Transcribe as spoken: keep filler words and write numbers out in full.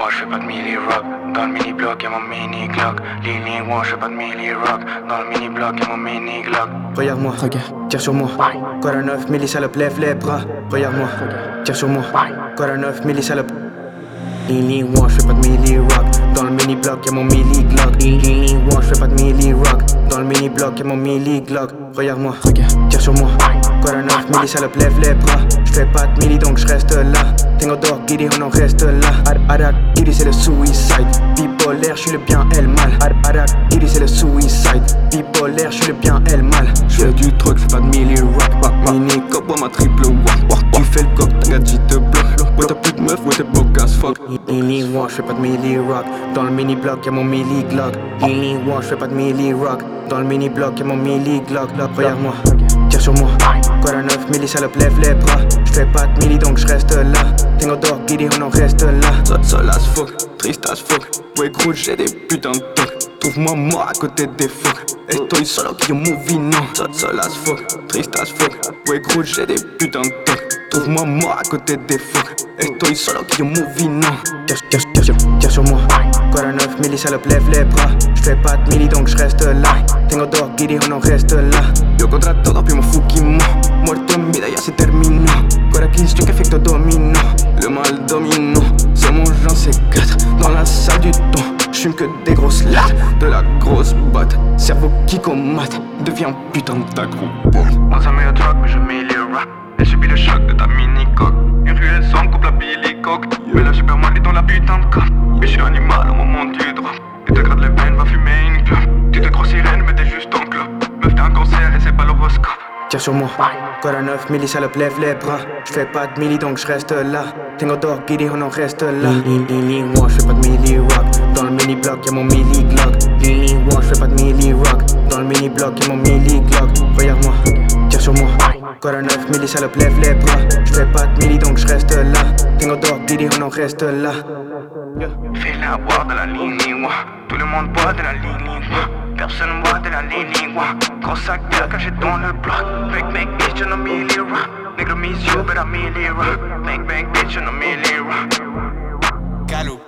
moi je fais pas de milli-rock. Dans le mini-bloc y'a mon mini-glock. Ligne moi je fais pas de milli-rock. Dans le mini-bloc y'a mon mini-glock. Regarde-moi, regarde, tire sur moi. Quoi la neuf milli salope, lève les bras. Regarde-moi, tire sur moi. Quoi la neuf milli salope. Ligne moi je fais pas de milli-rock. Dans le mini-bloc y'a mon mini-glock. Ligne moi je fais pas de milli-rock. Dans le mini-bloc y'a mon mini-glock. Regarde-moi, regarde, tire sur moi. Quoi la neuf milli salope, lève les bras. J'fais pas de milli donc j'reste là. Tengo dog, Giddy, on en reste là. Arak, Giddy c'est le suicide. Bipolaire, j'suis le bien et le mal. Arak, Giddy c'est le suicide. Bipolaire, j'suis le bien et le mal. J'fais du truc, j'fais pas de milli-rock. Mini cop, moi ma triple wah. Tu fais le coq, ta gadget te bloque. Ouais t'as plus de meuf, ouais t'es broke as fuck. Lily moi j'fais pas de milli-rock. Dans le mini-bloc y'a mon milli-glock. Lily moi j'fais pas de milli-rock. Dans le mini-bloc y'a mon milli-glock. Regarde-moi, tire sur moi. Quoi la neuf milli salope, lève les bras. J'fais pas de milli donc j'reste là. Tengo dog, Giddy, on en reste là. Seul as fuck, triste as fuck. Ouais gros j'ai des putains de tocs. Trouve-moi mort à côté des fuck. Estoy solo que yo movie non. Seul as fuck, triste as fuck. Ouais gros j'ai des putains de tocs. Trouve-moi mort à côté des fuck. Estoy solo que yo movie non. Tire, tire, tire, tire sur moi. Quoi la neuf milli salope, lève les bras. J'fais pas de milli donc j'reste là. Tengo dog, Giddy, on en reste là. Yo contra todo, primo Fukimo. Muerto en vida ya se terminó. Con question qu'effecto domino. Le mal domino. C'est mon genre C quatre. Dans la salle du temps. J'fume que des grosses lattes. De la grosse botte. Cerveau qui comate. Devient putain de ta groupe. Moi ça met au truck mais je milli-rock. Elle subit le choc de ta mini-coque. Une ruelle sans coupe la billy coque. Mais là j'ai perds moi et dans la putain de coque. Mais j'suis animal au moment du drop. Tu te grattes les veines, va fumer une clope. Tu te crois sirène mais t'es juste en clope. Meuf t'as un cancer et c'est pas l'horoscope. Tire sur moi, quoi la neuf milli salope, lève les bras. J'fais pas de milli donc j'reste là. Tengo dog, Giddy, on en reste là. Lily, moi j'fais pas de milli-rock. Dans le mini-bloc y'a mon milli-glock. Lily, moi j'fais pas de milli-rock. Dans le mini-bloc y'a mon milli-glock. Regarde-moi, tire sur moi. Quoi la neuf milli salope, lève les bras. J'fais pas de milli donc j'reste là. Tengo dog, Giddy, on en reste là. Fais-la boire de la ligne, ouah. Tout le monde boit de la ligne, ouah. Personne boit de la ligne, ouah. Gros sac d'air caché dans le bloc. Make, make, bitch, on a milli rock. Nigga, miss you, but I'm milli rock. Make, make, bitch, on a milli rock. Gallo.